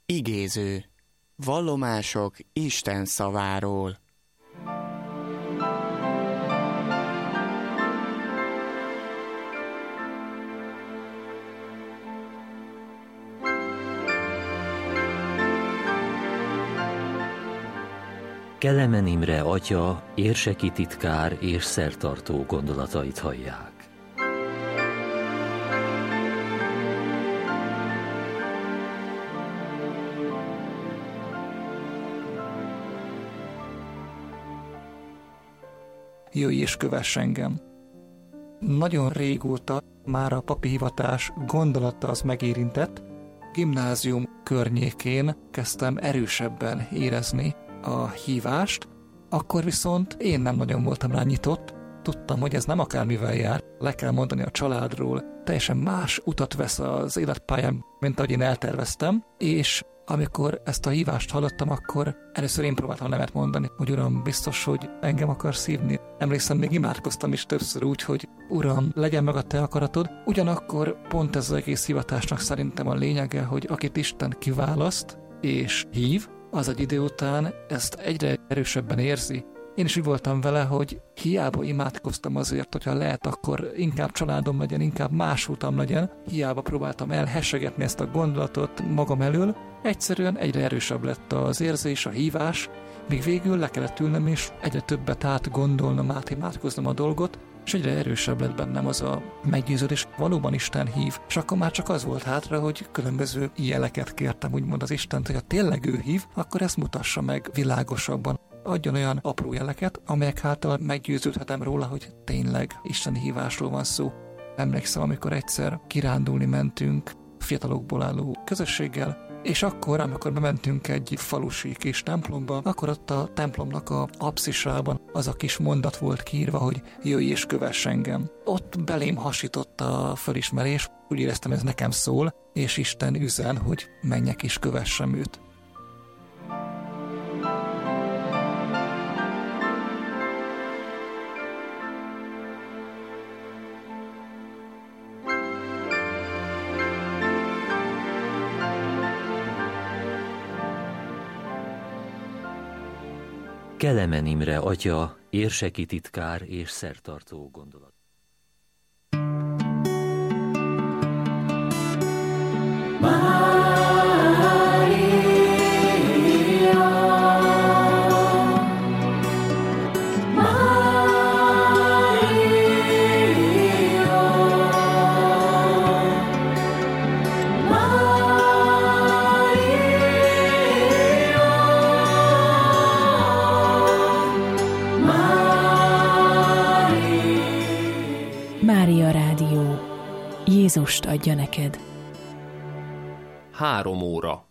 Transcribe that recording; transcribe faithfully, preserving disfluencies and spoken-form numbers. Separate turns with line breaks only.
Igéző. Vallomások Isten szaváról.
Kelemen Imre atya, érseki titkár és szertartó gondolatait hallják.
Jöjj és kövess engem! Nagyon régóta már a papi hivatás gondolata az megérintett. Gimnázium környékén kezdtem erősebben érezni a hívást, akkor viszont én nem nagyon voltam rá nyitott. Tudtam, hogy ez nem akármivel jár, le kell mondani a családról, teljesen más utat vesz az életpályám, mint ahogy én elterveztem, és amikor ezt a hívást hallottam, akkor először én próbáltam nemet mondani, hogy Uram, biztos, hogy engem akarsz hívni. Emlékszem, még imádkoztam is többször úgy, hogy Uram, legyen meg a te akaratod. Ugyanakkor pont ez az egész hivatásnak szerintem a lényege, hogy akit Isten kiválaszt és hív, az egy idő után ezt egyre erősebben érzi. Én is úgy voltam vele, hogy hiába imádkoztam azért, hogyha lehet, akkor inkább családom legyen, inkább más utam legyen. Hiába próbáltam elhessegetni ezt a gondolatot magam elől. Egyszerűen egyre erősebb lett az érzés, a hívás, míg végül le kellett ülnem, és egyre többet átgondolnom, átimádkoznom a dolgot, és egyre erősebb lett bennem az a meggyőződés, valóban Isten hív. És akkor már csak az volt hátra, hogy különböző jeleket kértem, úgymond az Istent, hogy ha tényleg ő hív, akkor ezt mutassa meg világosabban. Adjon olyan apró jeleket, amelyek által meggyőződhetem róla, hogy tényleg isteni hívásról van szó. Emlékszem, amikor egyszer kirándulni mentünk fiatalokból álló közösséggel, és akkor, amikor bementünk egy falusi kis templomba, akkor ott a templomnak a apszisában az a kis mondat volt kiírva, hogy jöjj és kövess engem. Ott belém hasított a felismerés, úgy éreztem, ez nekem szól, és Isten üzen, hogy menjek és kövessem őt.
Kelemen Imre atya, érseki titkár és szertartó gondolat.
Mária Rádió. Jézust adja neked.
Három óra.